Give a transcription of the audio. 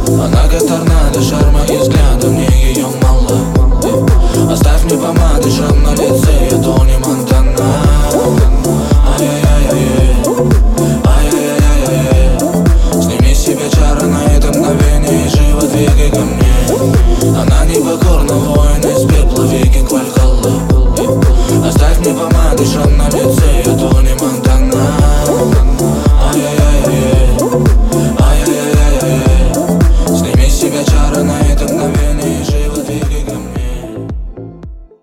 Она как торнадо, шарма и взгляда, мне ее мало. Оставь мне помады, шрам на